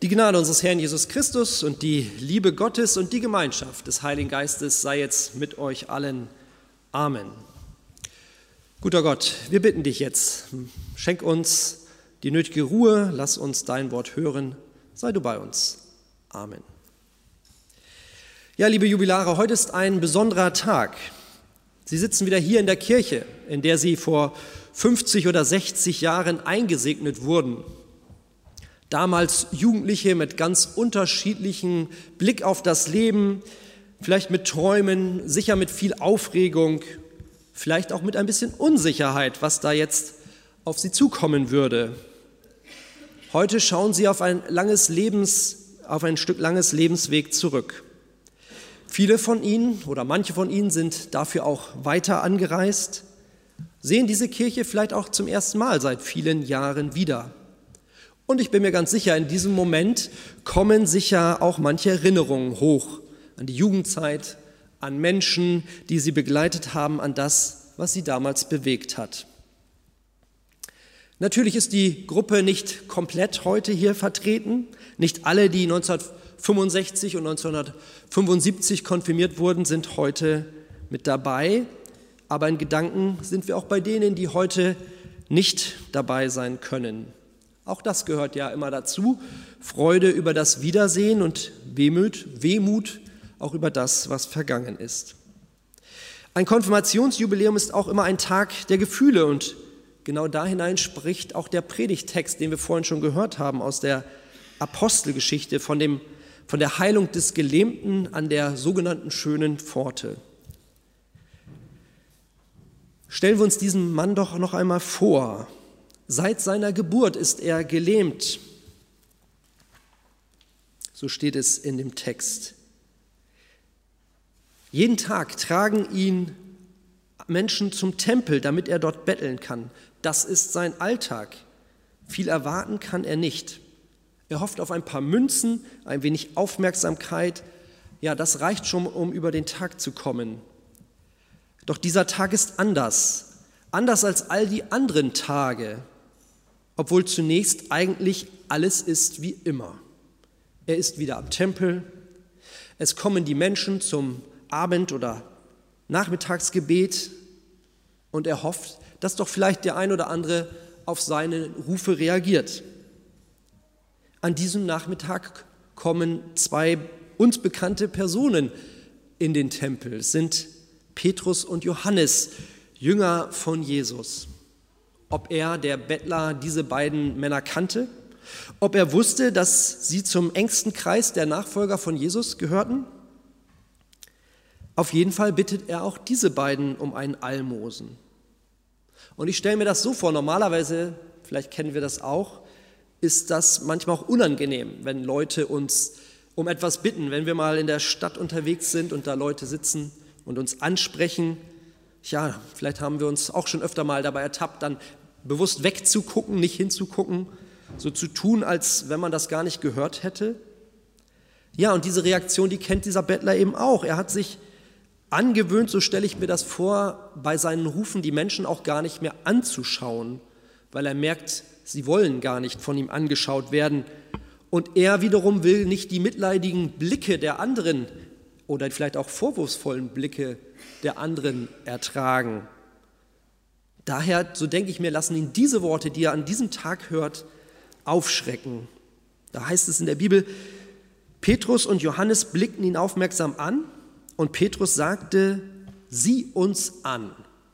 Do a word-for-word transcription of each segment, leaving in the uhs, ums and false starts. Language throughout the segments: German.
Die Gnade unseres Herrn Jesus Christus und die Liebe Gottes und die Gemeinschaft des Heiligen Geistes sei jetzt mit euch allen. Amen. Guter Gott, wir bitten dich jetzt, schenk uns die nötige Ruhe, lass uns dein Wort hören, sei du bei uns. Amen. Ja, liebe Jubilare, heute ist ein besonderer Tag. Sie sitzen wieder hier in der Kirche, in der Sie vor fünfzig oder sechzig Jahren eingesegnet wurden. Damals Jugendliche mit ganz unterschiedlichem Blick auf das Leben, vielleicht mit Träumen, sicher mit viel Aufregung, vielleicht auch mit ein bisschen Unsicherheit, was da jetzt auf sie zukommen würde. Heute schauen sie auf ein langes Lebens, auf ein Stück langes Lebensweg zurück. Viele von ihnen oder manche von ihnen sind dafür auch weiter angereist, sehen diese Kirche vielleicht auch zum ersten Mal seit vielen Jahren wieder. Und ich bin mir ganz sicher, in diesem Moment kommen sicher auch manche Erinnerungen hoch an die Jugendzeit, an Menschen, die sie begleitet haben, an das, was sie damals bewegt hat. Natürlich ist die Gruppe nicht komplett heute hier vertreten. Nicht alle, die neunzehnhundertfünfundsechzig und neunzehnhundertfünfundsiebzig konfirmiert wurden, sind heute mit dabei. Aber in Gedanken sind wir auch bei denen, die heute nicht dabei sein können. Auch das gehört ja immer dazu. Freude über das Wiedersehen und Wehmut, Wehmut auch über das, was vergangen ist. Ein Konfirmationsjubiläum ist auch immer ein Tag der Gefühle und genau da hinein spricht auch der Predigttext, den wir vorhin schon gehört haben aus der Apostelgeschichte von, dem, von der Heilung des Gelähmten an der sogenannten schönen Pforte. Stellen wir uns diesen Mann doch noch einmal vor. Seit seiner Geburt ist er gelähmt. So steht es in dem Text. Jeden Tag tragen ihn Menschen zum Tempel, damit er dort betteln kann. Das ist sein Alltag. Viel erwarten kann er nicht. Er hofft auf ein paar Münzen, ein wenig Aufmerksamkeit. Ja, das reicht schon, um über den Tag zu kommen. Doch dieser Tag ist anders. Anders als all die anderen Tage. Obwohl zunächst eigentlich alles ist wie immer. Er ist wieder am Tempel. Es kommen die Menschen zum Abend- oder Nachmittagsgebet und er hofft, dass doch vielleicht der ein oder andere auf seine Rufe reagiert. An diesem Nachmittag kommen zwei uns bekannte Personen in den Tempel. Es sind Petrus und Johannes, Jünger von Jesus. Ob er, der Bettler, diese beiden Männer kannte, ob er wusste, dass sie zum engsten Kreis der Nachfolger von Jesus gehörten. Auf jeden Fall bittet er auch diese beiden um ein Almosen. Und ich stelle mir das so vor, normalerweise, vielleicht kennen wir das auch, ist das manchmal auch unangenehm, wenn Leute uns um etwas bitten, wenn wir mal in der Stadt unterwegs sind und da Leute sitzen und uns ansprechen. Ja, vielleicht haben wir uns auch schon öfter mal dabei ertappt, dann bewusst wegzugucken, nicht hinzugucken, so zu tun, als wenn man das gar nicht gehört hätte. Ja, und diese Reaktion, die kennt dieser Bettler eben auch. Er hat sich angewöhnt, so stelle ich mir das vor, bei seinen Rufen die Menschen auch gar nicht mehr anzuschauen, weil er merkt, sie wollen gar nicht von ihm angeschaut werden. Und er wiederum will nicht die mitleidigen Blicke der anderen oder vielleicht auch vorwurfsvollen Blicke der anderen ertragen. Daher, so denke ich mir, lassen ihn diese Worte, die er an diesem Tag hört, aufschrecken. Da heißt es in der Bibel, Petrus und Johannes blickten ihn aufmerksam an und Petrus sagte, sieh uns an.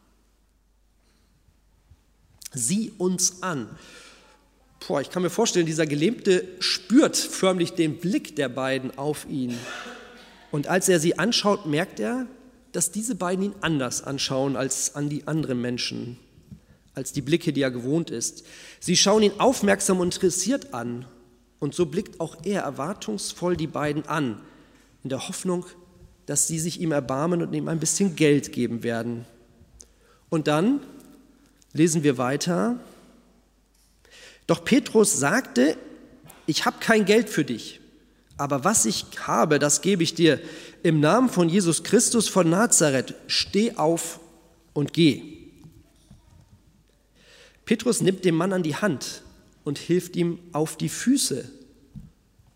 Sieh uns an. Boah, ich kann mir vorstellen, dieser Gelähmte spürt förmlich den Blick der beiden auf ihn. Und als er sie anschaut, merkt er, dass diese beiden ihn anders anschauen als an die anderen Menschen, als die Blicke, die er gewohnt ist. Sie schauen ihn aufmerksam und interessiert an. Und so blickt auch er erwartungsvoll die beiden an, in der Hoffnung, dass sie sich ihm erbarmen und ihm ein bisschen Geld geben werden. Und dann lesen wir weiter. Doch Petrus sagte, ich habe kein Geld für dich, aber was ich habe, das gebe ich dir. Im Namen von Jesus Christus von Nazareth, steh auf und geh. Petrus nimmt den Mann an die Hand und hilft ihm auf die Füße.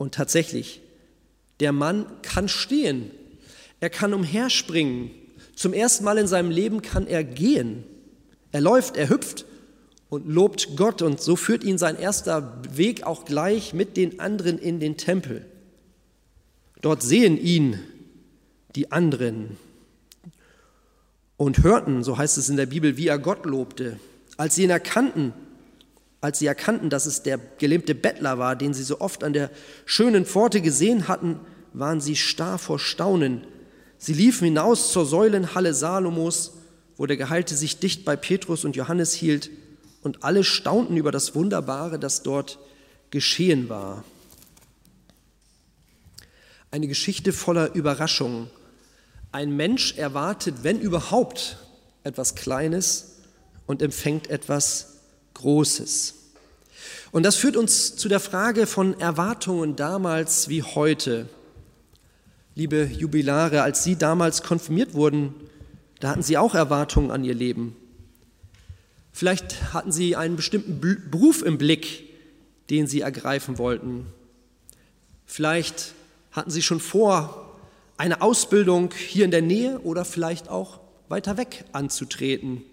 Und tatsächlich, der Mann kann stehen, er kann umherspringen. Zum ersten Mal in seinem Leben kann er gehen. Er läuft, er hüpft und lobt Gott. Und so führt ihn sein erster Weg auch gleich mit den anderen in den Tempel. Dort sehen ihn die anderen und hörten, so heißt es in der Bibel, wie er Gott lobte. Als sie ihn erkannten, als sie erkannten, dass es der gelähmte Bettler war, den sie so oft an der schönen Pforte gesehen hatten, waren sie starr vor Staunen. Sie liefen hinaus zur Säulenhalle Salomos, wo der Geheilte sich dicht bei Petrus und Johannes hielt, und alle staunten über das Wunderbare, das dort geschehen war. Eine Geschichte voller Überraschungen. Ein Mensch erwartet, wenn überhaupt, etwas Kleines und empfängt etwas Großes. Und das führt uns zu der Frage von Erwartungen damals wie heute. Liebe Jubilare, als Sie damals konfirmiert wurden, da hatten Sie auch Erwartungen an Ihr Leben. Vielleicht hatten Sie einen bestimmten Beruf im Blick, den Sie ergreifen wollten. Vielleicht hatten Sie schon vor, eine Ausbildung hier in der Nähe oder vielleicht auch weiter weg anzutreten.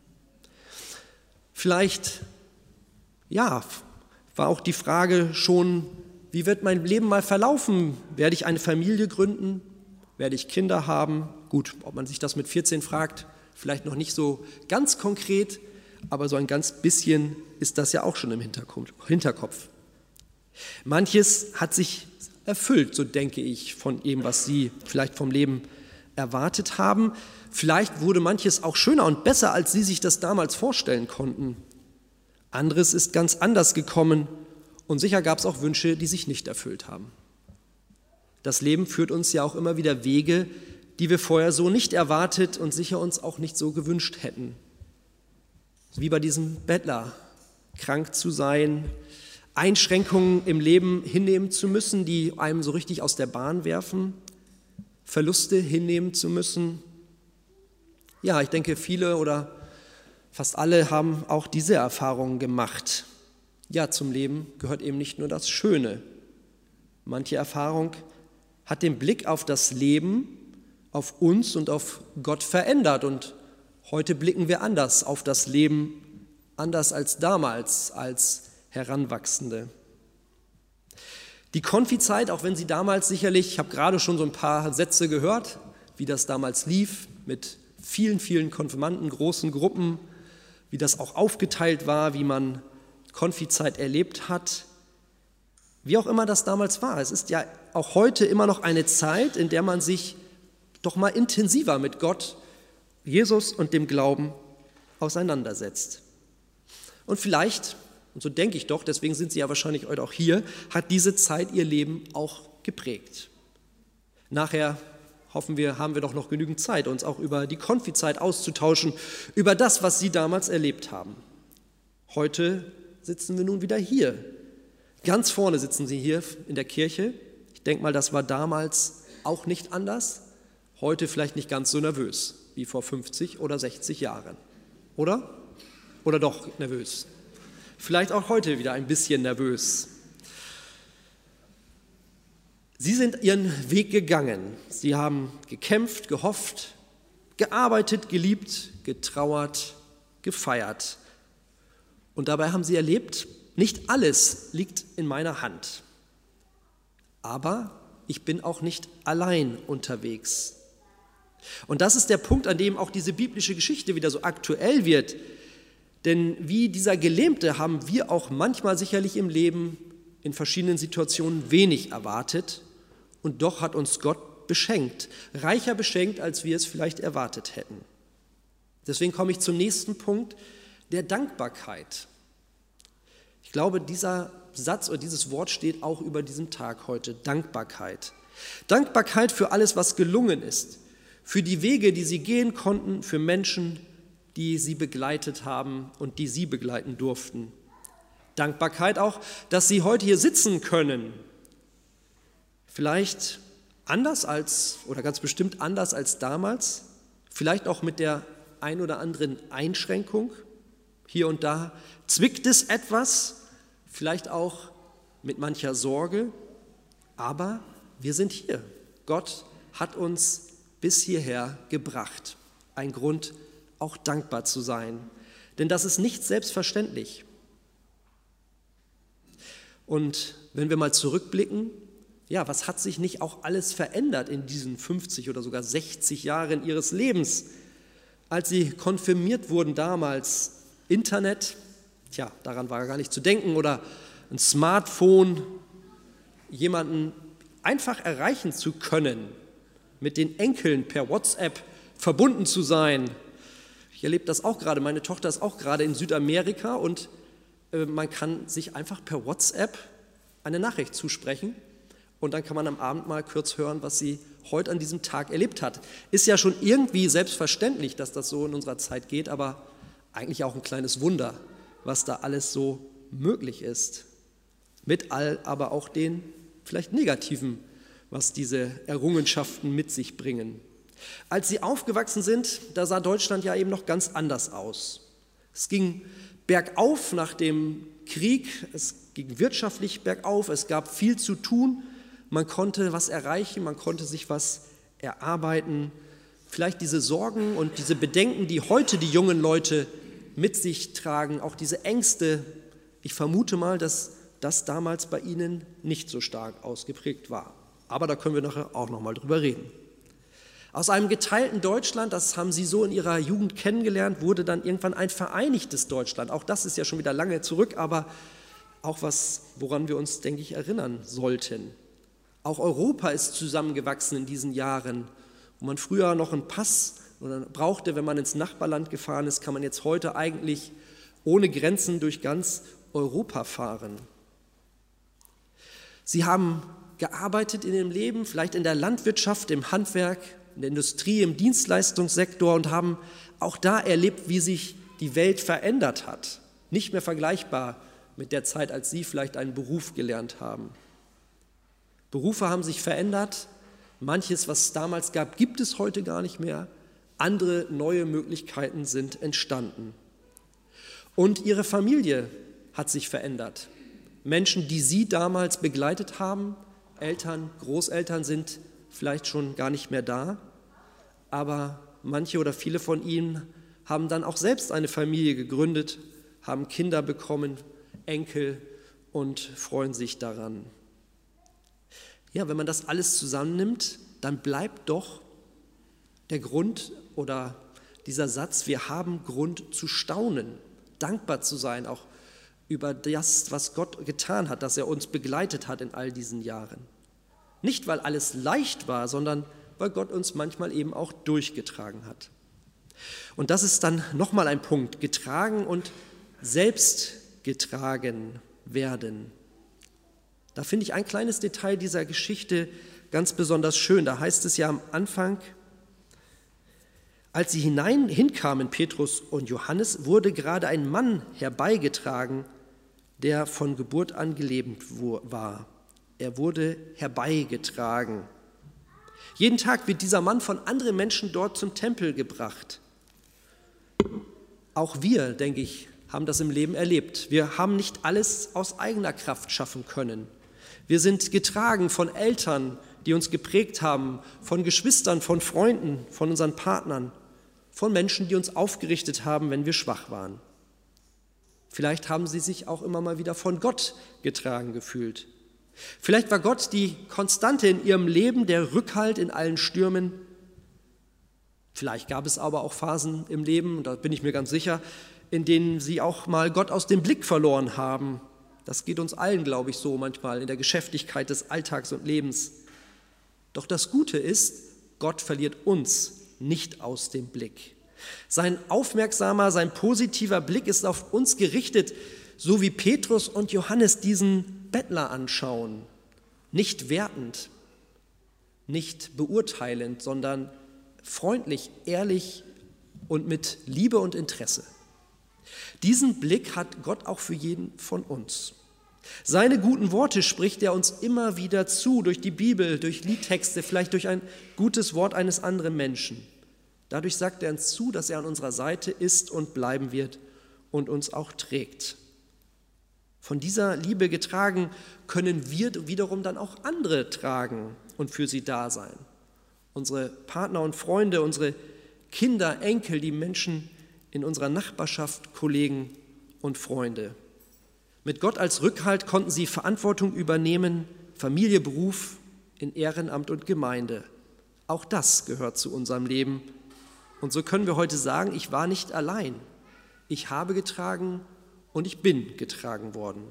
Vielleicht, ja, war auch die Frage schon, wie wird mein Leben mal verlaufen? Werde ich eine Familie gründen? Werde ich Kinder haben? Gut, ob man sich das mit vierzehn fragt, vielleicht noch nicht so ganz konkret, aber so ein ganz bisschen ist das ja auch schon im Hinterkopf. Manches hat sich erfüllt, so denke ich, von dem, was Sie vielleicht vom Leben erwartet haben. Vielleicht wurde manches auch schöner und besser, als Sie sich das damals vorstellen konnten. Anderes ist ganz anders gekommen und sicher gab es auch Wünsche, die sich nicht erfüllt haben. Das Leben führt uns ja auch immer wieder Wege, die wir vorher so nicht erwartet und sicher uns auch nicht so gewünscht hätten. Wie bei diesem Bettler, krank zu sein, Einschränkungen im Leben hinnehmen zu müssen, die einem so richtig aus der Bahn werfen, Verluste hinnehmen zu müssen. Ja, ich denke, viele oder fast alle haben auch diese Erfahrungen gemacht. Ja, zum Leben gehört eben nicht nur das Schöne. Manche Erfahrung hat den Blick auf das Leben, auf uns und auf Gott verändert. Und heute blicken wir anders auf das Leben, anders als damals, als Heranwachsende. Die Konfizeit, auch wenn sie damals sicherlich, ich habe gerade schon so ein paar Sätze gehört, wie das damals lief, mit vielen, vielen Konfirmanden, großen Gruppen, wie das auch aufgeteilt war, wie man Konfizeit erlebt hat. Wie auch immer das damals war, es ist ja auch heute immer noch eine Zeit, in der man sich doch mal intensiver mit Gott, Jesus und dem Glauben auseinandersetzt. Und vielleicht, und so denke ich doch, deswegen sind Sie ja wahrscheinlich heute auch hier, hat diese Zeit Ihr Leben auch geprägt. Nachher hoffen wir, haben wir doch noch genügend Zeit, uns auch über die Konfizeit auszutauschen, über das, was Sie damals erlebt haben. Heute sitzen wir nun wieder hier. Ganz vorne sitzen Sie hier in der Kirche. Ich denke mal, das war damals auch nicht anders. Heute vielleicht nicht ganz so nervös wie vor fünfzig oder sechzig Jahren. Oder? Oder doch nervös? Vielleicht auch heute wieder ein bisschen nervös. Sie sind Ihren Weg gegangen. Sie haben gekämpft, gehofft, gearbeitet, geliebt, getrauert, gefeiert. Und dabei haben Sie erlebt, nicht alles liegt in meiner Hand. Aber ich bin auch nicht allein unterwegs. Und das ist der Punkt, an dem auch diese biblische Geschichte wieder so aktuell wird. Denn wie dieser Gelähmte haben wir auch manchmal sicherlich im Leben in verschiedenen Situationen wenig erwartet. Und doch hat uns Gott beschenkt, reicher beschenkt, als wir es vielleicht erwartet hätten. Deswegen komme ich zum nächsten Punkt, der Dankbarkeit. Ich glaube, dieser Satz oder dieses Wort steht auch über diesem Tag heute, Dankbarkeit. Dankbarkeit für alles, was gelungen ist, für die Wege, die sie gehen konnten, für Menschen, die sie begleitet haben und die sie begleiten durften. Dankbarkeit auch, dass sie heute hier sitzen können. Vielleicht anders als, oder ganz bestimmt anders als damals, vielleicht auch mit der ein oder anderen Einschränkung. Hier und da zwickt es etwas, vielleicht auch mit mancher Sorge, Aber wir sind hier. Gott hat uns bis hierher gebracht. Ein Grund, auch dankbar zu sein. Denn das ist nicht selbstverständlich. Und wenn wir mal zurückblicken, ja, was hat sich nicht auch alles verändert in diesen fünfzig oder sogar sechzig Jahren ihres Lebens? Als sie konfirmiert wurden damals, Internet, tja, daran war gar nicht zu denken, oder ein Smartphone, jemanden einfach erreichen zu können, mit den Enkeln per WhatsApp verbunden zu sein. Ich erlebe das auch gerade, meine Tochter ist auch gerade in Südamerika und äh, man kann sich einfach per WhatsApp eine Nachricht zusprechen und dann kann man am Abend mal kurz hören, was sie heute an diesem Tag erlebt hat. Ist ja schon irgendwie selbstverständlich, dass das so in unserer Zeit geht, aber eigentlich auch ein kleines Wunder, was da alles so möglich ist. Mit all aber auch den vielleicht negativen, was diese Errungenschaften mit sich bringen. Als sie aufgewachsen sind, da sah Deutschland ja eben noch ganz anders aus. Es ging bergauf nach dem Krieg, es ging wirtschaftlich bergauf, es gab viel zu tun, man konnte was erreichen, man konnte sich was erarbeiten. Vielleicht diese Sorgen und diese Bedenken, die heute die jungen Leute mit sich tragen, auch diese Ängste, ich vermute mal, dass das damals bei ihnen nicht so stark ausgeprägt war. Aber da können wir nachher auch noch mal drüber reden. Aus einem geteilten Deutschland, das haben Sie so in Ihrer Jugend kennengelernt, wurde dann irgendwann ein vereinigtes Deutschland. Auch das ist ja schon wieder lange zurück, aber auch was, woran wir uns, denke ich, erinnern sollten. Auch Europa ist zusammengewachsen in diesen Jahren. Wo man früher noch einen Pass brauchte, wenn man ins Nachbarland gefahren ist, kann man jetzt heute eigentlich ohne Grenzen durch ganz Europa fahren. Sie haben gearbeitet in ihrem Leben, vielleicht in der Landwirtschaft, im Handwerk, in der Industrie, im Dienstleistungssektor und haben auch da erlebt, wie sich die Welt verändert hat. Nicht mehr vergleichbar mit der Zeit, als Sie vielleicht einen Beruf gelernt haben. Berufe haben sich verändert. Manches, was es damals gab, gibt es heute gar nicht mehr. Andere neue Möglichkeiten sind entstanden. Und Ihre Familie hat sich verändert. Menschen, die Sie damals begleitet haben, Eltern, Großeltern sind vielleicht schon gar nicht mehr da, aber manche oder viele von ihnen haben dann auch selbst eine Familie gegründet, haben Kinder bekommen, Enkel und freuen sich daran. Ja, wenn man das alles zusammennimmt, dann bleibt doch der Grund oder dieser Satz, wir haben Grund zu staunen, dankbar zu sein, auch über das, was Gott getan hat, dass er uns begleitet hat in all diesen Jahren. Nicht, weil alles leicht war, sondern weil Gott uns manchmal eben auch durchgetragen hat. Und das ist dann nochmal ein Punkt, getragen und selbst getragen werden. Da finde ich ein kleines Detail dieser Geschichte ganz besonders schön. Da heißt es ja am Anfang, als sie hinein hinkamen, Petrus und Johannes, wurde gerade ein Mann herbeigetragen, der von Geburt an gelähmt war. Er wurde herbeigetragen. Jeden Tag wird dieser Mann von anderen Menschen dort zum Tempel gebracht. Auch wir, denke ich, haben das im Leben erlebt. Wir haben nicht alles aus eigener Kraft schaffen können. Wir sind getragen von Eltern, die uns geprägt haben, von Geschwistern, von Freunden, von unseren Partnern, von Menschen, die uns aufgerichtet haben, wenn wir schwach waren. Vielleicht haben sie sich auch immer mal wieder von Gott getragen gefühlt. Vielleicht war Gott die Konstante in ihrem Leben, der Rückhalt in allen Stürmen. Vielleicht gab es aber auch Phasen im Leben, und da bin ich mir ganz sicher, in denen sie auch mal Gott aus dem Blick verloren haben. Das geht uns allen, glaube ich, so manchmal in der Geschäftigkeit des Alltags und Lebens. Doch das Gute ist, Gott verliert uns nicht aus dem Blick. Sein aufmerksamer, sein positiver Blick ist auf uns gerichtet, so wie Petrus und Johannes diesen Bettler anschauen. Nicht wertend, nicht beurteilend, sondern freundlich, ehrlich und mit Liebe und Interesse. Diesen Blick hat Gott auch für jeden von uns. Seine guten Worte spricht er uns immer wieder zu, durch die Bibel, durch Liedtexte, vielleicht durch ein gutes Wort eines anderen Menschen. Dadurch sagt er uns zu, dass er an unserer Seite ist und bleiben wird und uns auch trägt. Von dieser Liebe getragen, können wir wiederum dann auch andere tragen und für sie da sein. Unsere Partner und Freunde, unsere Kinder, Enkel, die Menschen in unserer Nachbarschaft, Kollegen und Freunde. Mit Gott als Rückhalt konnten sie Verantwortung übernehmen, Familie, Beruf, in Ehrenamt und Gemeinde. Auch das gehört zu unserem Leben. Und so können wir heute sagen, ich war nicht allein. Ich habe getragen und ich bin getragen worden.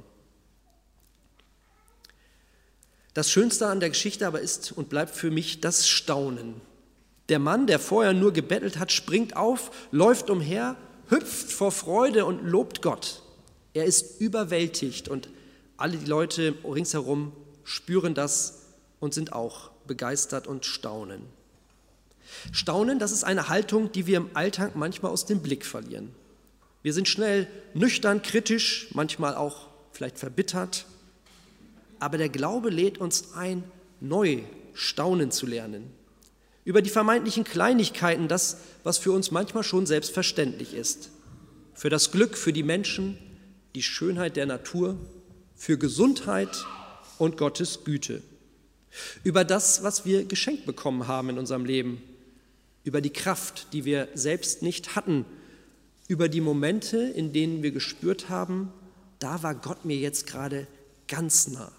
Das Schönste an der Geschichte aber ist und bleibt für mich das Staunen. Der Mann, der vorher nur gebettelt hat, springt auf, läuft umher, hüpft vor Freude und lobt Gott. Er ist überwältigt und alle die Leute ringsherum spüren das und sind auch begeistert und staunen. Staunen, das ist eine Haltung, die wir im Alltag manchmal aus dem Blick verlieren. Wir sind schnell nüchtern, kritisch, manchmal auch vielleicht verbittert. Aber der Glaube lädt uns ein, neu staunen zu lernen. Über die vermeintlichen Kleinigkeiten, das, was für uns manchmal schon selbstverständlich ist. Für das Glück, für die Menschen, die Schönheit der Natur, für Gesundheit und Gottes Güte. Über das, was wir geschenkt bekommen haben in unserem Leben. Über die Kraft, die wir selbst nicht hatten. Über die Momente, in denen wir gespürt haben, da war Gott mir jetzt gerade ganz nah.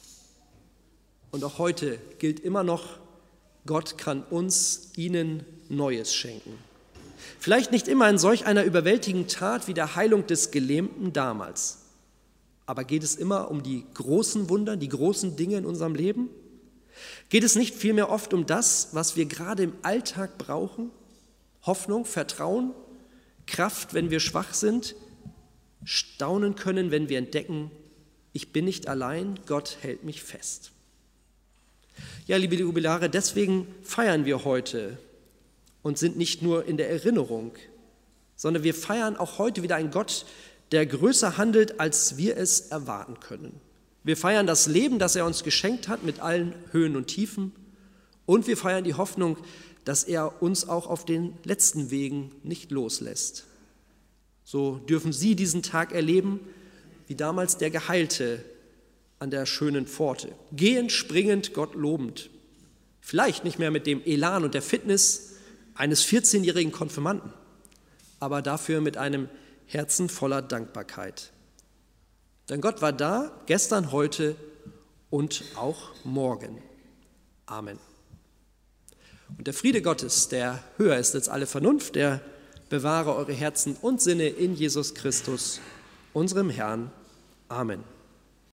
Und auch heute gilt immer noch, Gott kann uns, ihnen Neues schenken. Vielleicht nicht immer in solch einer überwältigenden Tat wie der Heilung des Gelähmten damals. Aber geht es immer um die großen Wunder, die großen Dinge in unserem Leben? Geht es nicht vielmehr oft um das, was wir gerade im Alltag brauchen? Hoffnung, Vertrauen, Kraft, wenn wir schwach sind, staunen können, wenn wir entdecken, ich bin nicht allein, Gott hält mich fest. Ja, liebe Jubilare, deswegen feiern wir heute und sind nicht nur in der Erinnerung, sondern wir feiern auch heute wieder einen Gott, der größer handelt, als wir es erwarten können. Wir feiern das Leben, das er uns geschenkt hat, mit allen Höhen und Tiefen. Und wir feiern die Hoffnung, dass er uns auch auf den letzten Wegen nicht loslässt. So dürfen Sie diesen Tag erleben, wie damals der Geheilte an der schönen Pforte. Gehend, springend, Gott lobend. Vielleicht nicht mehr mit dem Elan und der Fitness eines vierzehnjährigen Konfirmanden, aber dafür mit einem Herzen voller Dankbarkeit. Denn Gott war da, gestern, heute und auch morgen. Amen. Und der Friede Gottes, der höher ist als alle Vernunft, der bewahre eure Herzen und Sinne in Jesus Christus, unserem Herrn. Amen.